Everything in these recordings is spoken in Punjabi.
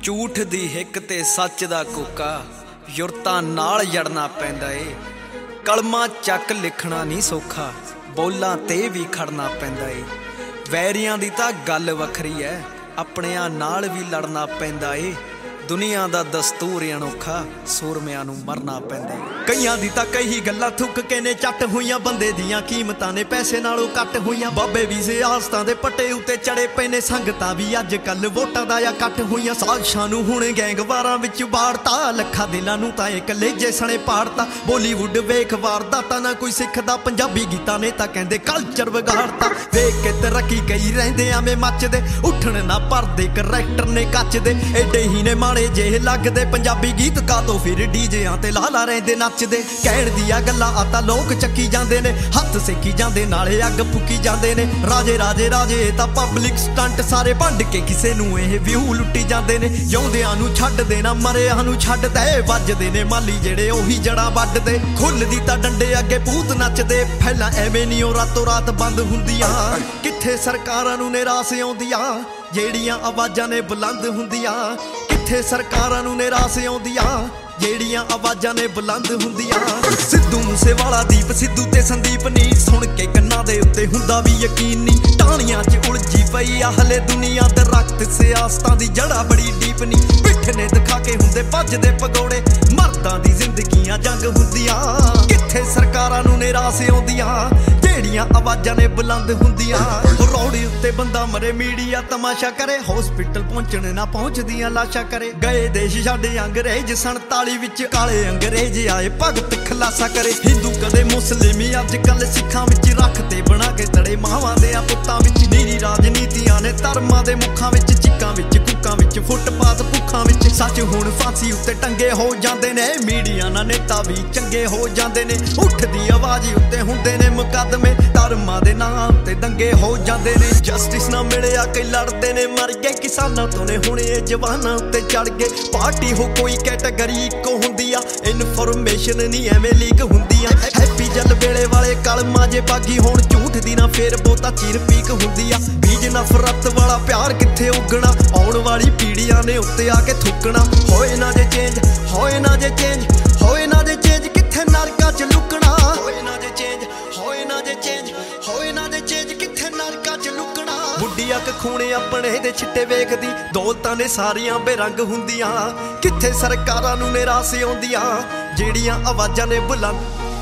ਝੂਠ ਦੀ ਹਿੱਕ ਤੇ ਸੱਚ ਦਾ ਕੋਕਾ ਯੁਰਤਾਂ ਨਾਲ ਜੜਨਾ ਪੈਂਦਾ ਏ। ਕਲਮਾਂ ਚੱਕ ਲਿਖਣਾ ਨਹੀਂ ਸੌਖਾ, ਬੋਲਾਂ ਤੇ ਵੀ ਖੜਨਾ ਪੈਂਦਾ ਏ। ਵੈਰੀਆਂ ਦੀ ਤਾਂ ਗੱਲ ਵੱਖਰੀ ਐ, ਆਪਣਿਆਂ ਨਾਲ ਵੀ ਲੜਨਾ ਪੈਂਦਾ ਏ। ਦੁਨੀਆ ਦਾ ਦਸਤੂਰ ਅਨੋਖਾ, ਸੂਰਮਿਆਂ ਨੂੰ ਮਰਨਾ ਪੈਂਦਾ ਏ। ਕਈਆਂ ਦੀ ਤਾਂ ਕਈ ਗੱਲਾਂ ਥੁੱਕ ਕੇ ਨੇ ਚੱਟ ਹੋਈਆਂ, ਬੰਦੇ ਦੀਆਂ ਕੀਮਤਾਂ ਨੇ ਪੈਸੇ ਨਾਲੋਂ ਕੱਟ ਹੋਈਆਂ। ਬਾਬੇ ਵੀ ਸਿਆਸਤਾਂ ਦੇ ਪੱਟੇ ਉੱਤੇ ਚੜੇ ਪਏ ਨੇ, ਸੰਗਤਾਂ ਵੀ ਅੱਜ ਕੱਲ ਵੋਟਾਂ ਦਾ ਜਾਂ ਕੱਟ ਹੋਈਆਂ। ਸਾਜ਼ਿਸ਼ਾਂ ਨੂੰ ਹੁਣ ਗੈਂਗਵਾਰਾਂ ਵਿੱਚ ਬਾੜਤਾ, ਲੱਖਾਂ ਦਿਲਾਂ ਨੂੰ ਤਾਂ ਇਹ ਕਲੇਜੇ ਸਣੇ ਪਾੜਤਾ। ਬਾਲੀਵੁੱਡ ਵੇਖ ਵਾਰਦਾਤਾਂ ਨਾ ਕੋਈ ਸਿੱਖਦਾ, ਪੰਜਾਬੀ ਗੀਤਾਂ ਨੇ ਤਾਂ ਕਹਿੰਦੇ ਕਲਚਰ ਵਿਗਾੜਤਾ। ਵੇਖ ਕੇ ਤਰੱਕੀ ਕਈ ਰਹਿੰਦੇ ਐਵੇਂ ਮੱਚਦੇ, ਉੱਠਣ ਨਾ ਭਰਦੇ ਕਰੈਕਟਰ ਨੇ ਕੱਚਦੇ। ਏਡੇ ਹੀ ਨੇ ਮਾਣੇ ਜੇ ਲੱਗਦੇ ਪੰਜਾਬੀ ਗੀਤ, ਕਾ ਤੋਂ ਫਿਰ ਡੀਜਿਆਂ ਤੇ ਲਾਲਾ ਰਹਿੰਦੇ ਨੱਚਦੇ। ਕਹਿਣ ਦੀਆਂ ਗੱਲਾਂ ਆ ਤਾਂ ਲੋਕ ਚੱਕੀ ਜਾਂਦੇ ਨੇ, ਹੱਥ ਸੇਕੀ ਜਾਂਦੇ ਨਾਲੇ ਅੱਗ ਫੁੱਕੀ ਜਾਂਦੇ ਨੇ। ਰਾਜੇ ਰਾਜੇ ਰਾਜੇ ਤਾਂ ਪਬਲਿਕ ਸਟੰਟ ਸਾਰੇ ਵੰਡ ਕੇ ਕਿਸੇ ਨੂੰ ਇਹ ਵਿਊ ਲੁੱਟੀ ਜਾਂਦੇ ਨੇ। ਜਿਉਂਦਿਆਂ ਨੂੰ ਛੱਡ ਦੇਣਾ, ਮਰਿਆਂ ਨੂੰ ਛੱਡ ਦੇ, ਵੱਜਦੇ ਨੇ ਮਾਲੀ ਜਿਹੜੇ ਉਹੀ ਜੜਾਂ ਵੱਢਦੇ। ਖੁੱਲਦੀ ਤਾਂ ਡੰਡੇ ਅੱਗੇ ਭੂਤ ਨੱਚਦੇ, ਫੈਲਾਂ ਐਵੇਂ ਨਹੀਂ ਉਹ ਰਾਤੋਂ ਰਾਤ ਬੰਦ ਹੁੰਦੀਆਂ। ਕਿੱਥੇ ਸਰਕਾਰਾਂ ਨੂੰ ਨਿਰਾਸ ਆਉਂਦੀਆਂ, ਜਿਹੜੀਆਂ ਆਵਾਜ਼ਾਂ ਨੇ ਬੁਲੰਦ ਹੁੰਦੀਆਂ। ਕਿੱਥੇ ਸਰਕਾਰਾਂ ਨੂੰ ਨਿਰਾਸ ਆਉਂਦੀਆਂ, ਜਿਹੜੀਆਂ ਆਵਾਜ਼ਾਂ ਨੇ ਬੁਲੰਦ ਹੁੰਦੀਆਂ। ਸਿੱਧੂ ਮੂਸੇਵਾਲਾ, ਦੀਪ ਸਿੱਧੂ ਤੇ ਸੰਦੀਪ ਨੀ, ਸੁਣ ਕੇ ਕੰਨਾਂ ਦੇ ਉੱਤੇ ਹੁੰਦਾ ਵੀ ਯਕੀਨ ਨੀ। ਟਾਹਣੀਆਂ 'ਚ ਉਲਝੀ ਪਈ ਆ ਹਲੇ ਦੁਨੀਆ, ਦਰਖਤ ਸਿਆਸਤਾਂ ਦੀ ਜੜਾ ਬੜੀ ਡੀਪ ਨੀ। ਪਿੱਠ ਨੇ ਦਿਖਾ ਕੇ ਹੁੰਦੇ ਭੱਜਦੇ ਪਗੋੜੇ, ਮਰਦਾਂ ਦੀ ਜ਼ਿੰਦਗੀਆਂ ਜੰਗ ਹੁੰਦੀਆਂ। ਕਿੱਥੇ ਸਰਕਾਰਾਂ ਨੂੰ ਨਿਰਾਸ ਆਉਂਦੀਆਂ, ਜਿਹੜੀਆਂ ਆਵਾਜ਼ਾਂ ਨੇ ਬੁਲੰਦ ਹੁੰਦੀਆਂ। ਰੋੜੇ ਉੱਤੇ ਬੰਦਾ ਮਰੇ, ਮੀਡੀਆ ਤਮਾਸ਼ਾ ਕਰੇ, ਹਸਪੀਟਲ ਪਹੁੰਚਣ ਨਾ ਪਹੁੰਚਦੀਆਂ ਲਾਸ਼ਾਂ ਕਰੇ। ਗਏ ਦੇਸ਼ ਛੱਡੇ ਅੰਗਰੇਜ਼ 47 ਵਿੱਚ, ਕਾਲੇ ਅੰਗਰੇਜ਼ ਆਏ ਭਗਤ ਖਲਾਸਾ ਕਰੇ। ਹਿੰਦੂ ਕਦੇ ਮੁਸਲਿਮ, ਅੱਜ ਕੱਲ ਸਿੱਖਾਂ ਵਿੱਚ ਰੱਖਦੇ ਬਣਾ ਕੇ ਤੜੇ ਮਾਵਾਂ ਦੇ ਪੁੱਤਾਂ ਵਿੱਚ। ਨੀਰੀ ਰਾਜਨੀਤੀਆਂ ਨੇ ਧਰਮਾਂ ਦੇ ਮੁੱਖਾਂ ਵਿੱਚ, ਚਿੱਕਾਂ ਵਿੱਚ ਕੁੱਕਾਂ ਵਿੱਚ, ਫੁੱਟਪਾਥ ਭੁੱਖਾਂ ਵਿੱਚ। ਸੱਚ ਹੁਣ ਫਾਂਸੀ ਉੱਤੇ ਟੰਗੇ ਹੋ ਜਾਂਦੇ ਨੇ, ਮੀਡੀਆ ਨਾਲ ਨੇਤਾ ਵੀ ਚੰਗੇ ਹੋ ਜਾਂਦੇ ਨੇ। ਉੱਠਦੀ ਆਵਾਜ਼ ਉੱਤੇ ਹੁੰਦੇ ਨੇ ਮੁਕੱਦਮੇ, ਧਰਮਾਂ ਦੇ ਨਾਂ ਉੱਤੇ ਦੰਗੇ ਹੋ ਜਾਂਦੇ ਨੇ। ਜਸਟਿਸ ਨਾ ਮਿਲਿਆ ਕਈ ਲੜਦੇ ਨੇ ਮਰ ਗਏ, ਕਿਸਾਨਾਂ ਤੋਂ ਨੇ ਹੁਣ ਇਹ ਜਵਾਨਾਂ ਉੱਤੇ ਚੜ ਗਏ। ਪਾਰਟੀ ਹੋ ਕੋਈ ਕੈਟਾਗਰੀ ਇੱਕੋ ਹੁੰਦੀ ਆ, ਇਨਫੋਰਮੇਸ਼ਨ ਨਹੀਂ ਐਵੇਂ ਲੀਕ ਹੁੰਦੀਆਂ। ਹੈਪੀ ਜਲ ਵੇਲੇ ਵਾਲੇ ਕਲਮਾਂ ਜੇ ਬਾਗੀ ਹੋਣ, ਝੂਠ ਦੀ ਨਾ ਫੇਰ ਬਹੁਤਾ ਚੀਰ ਪੀਕ ਹੁੰਦੀ ਆ। ਬੀਜ ਨਫ਼ਰਤ ਵਾਲਾ ਪਿਆਰ ਕਿੱਥੇ ਉੱਗਣਾ, ਆਉਣ ਵਾਲੀ ਪੀੜ੍ਹੀਆਂ ਨੇ ਉੱਤੇ ਆ ਕੇ ਥੁੱਕਣਾ। ਹੋਏ ਨਾ ਜੇ ਚੇਂਜ, ਹੋਏ ਨਾ ਜੇ ਚੇਂਜ, ਹੋਏ ਨਾ ਜੇ ਚੇਂਜ, ਕਿੱਥੇ ਨਰਕਾਂ 'ਚ ਲੁਕਣਾ। ਹੋਏ ਨਾ ਜੇ ਚੇਂਜ, ਹੋਏ ਨਾ ਜੇ ਚੇਂਜ, ਹੋਏ ਨਾ ਜੇ ਚੇਂਜ, ਕਿੱਥੇ ਨਰਕਾਂ 'ਚ ਲੁਕਣਾ। ਬੁੱਢੀ ਅੱਖ ਖੂਣੇ ਆਪਣੇ ਦੇ ਛਿੱਟੇ ਵੇਖਦੀ, ਦੌਲਤਾਂ ਨੇ ਸਾਰੀਆਂ ਬੇਰੰਗ ਹੁੰਦੀਆਂ। ਕਿੱਥੇ ਸਰਕਾਰਾਂ ਨੂੰ ਨਿਰਾਸ ਆਉਂਦੀਆਂ, ਜਿਹੜੀਆਂ ਆਵਾਜ਼ਾਂ ਨੇ ਬੁਲੰਦ।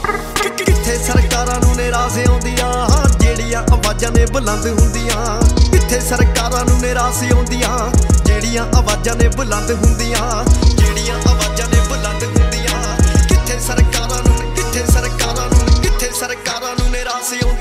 ਕਿੱਥੇ ਸਰਕਾਰਾਂ ਨੂੰ ਨਿਰਾਸ ਆਉਂਦੀਆਂ, ਜਿਹੜੀਆਂ ਆਵਾਜ਼ਾਂ ਨੇ ਬੁਲੰਦ ਹੁੰਦੀਆਂ। ਕਿੱਥੇ ਸਰਕਾਰਾਂ ਨੂੰ ਨਿਰਾਸ ਆਉਂਦੀਆਂ, ਜਿਹੜੀਆਂ ਆਵਾਜ਼ਾਂ ਨੇ ਬੁਲੰਦ ਹੁੰਦੀਆਂ। ਜਿਹੜੀਆਂ ਆਵਾਜ਼ਾਂ ਨੇ ਬੁਲੰਦ ਹੁੰਦੀਆਂ। ਕਿੱਥੇ ਸਰਕਾਰਾਂ ਨੂੰ, ਕਿੱਥੇ ਸਰਕਾਰਾਂ ਨੂੰ, ਕਿੱਥੇ ਸਰਕਾਰਾਂ ਨੂੰ ਨਿਰਾਸ ਆਉਂਦੀਆਂ।